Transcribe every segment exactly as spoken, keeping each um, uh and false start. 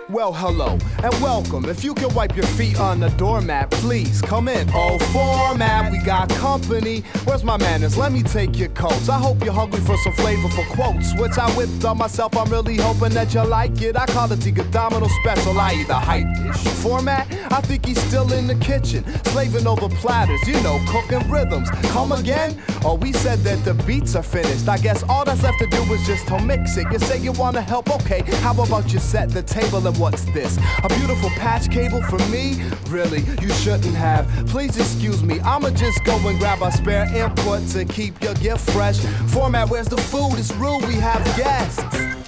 Well, hello and welcome. If you can wipe your feet on the doormat, please come in. Oh, format, we got company. Where's my manners? Let me take your coats. I hope you're hungry for some flavorful quotes, which I whipped on myself. I'm really hoping that you like it. I call it the Domino Special. I either hype dish. Format, I think he's still in the kitchen, slaving over platters, you know, cooking rhythms. Come again? Oh, we said that the beats are finished. I guess all that's left to do is just to mix it. You say you wanna help? Okay, how about you set the table and what's this? A beautiful patch cable for me? Really, you shouldn't have. Please excuse me, I'ma just go and grab a spare input to keep your gift fresh. Format, where's the food? It's rude, we have guests.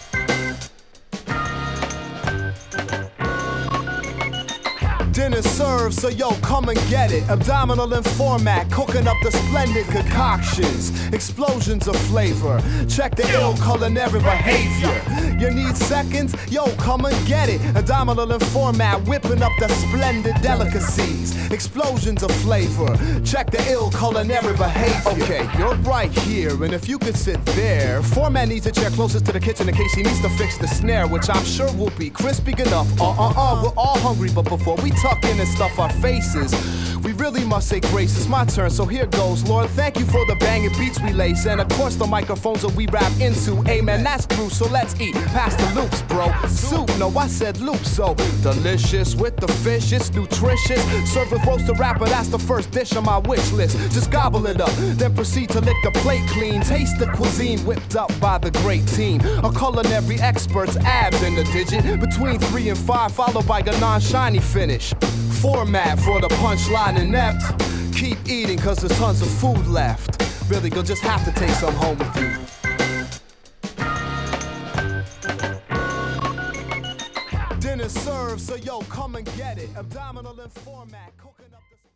Dinner served, so yo, come and get it. Abdominal and format, cooking up the splendid concoctions. Explosions of flavor, check the ill culinary behavior. You need seconds? Yo, come and get it. Abdominal and format, whipping up the splendid delicacies. Explosions of flavor, check the ill culinary behavior. Okay, you're right here, and if you could sit there. Format needs a chair closest to the kitchen in case he needs to fix the snare, which I'm sure will be crispy enough. Uh-uh-uh, we're all hungry, but before we tuck in and stuff our faces, we really must say grace. It's my turn, so here goes. Lord, thank you for the banging beats we lace, and of course the microphones that we rap into. Amen, that's Bruce, so let's eat past the loops, bro. Soup, no, I said loop, so delicious with the fish, it's nutritious. Served with roasted wrapper, that's the first dish on my wish list. Just gobble it up, then proceed to lick the plate clean. Taste the cuisine whipped up by the great team. A culinary expert's abs in the digit, between three and five, followed by a non-shiny finish. Format for the punchline inept. Keep eating cause there's tons of food left. Really, you'll just have to take some home with you. Dinner served, so yo, come and get it. Abdominal and format, cooking up the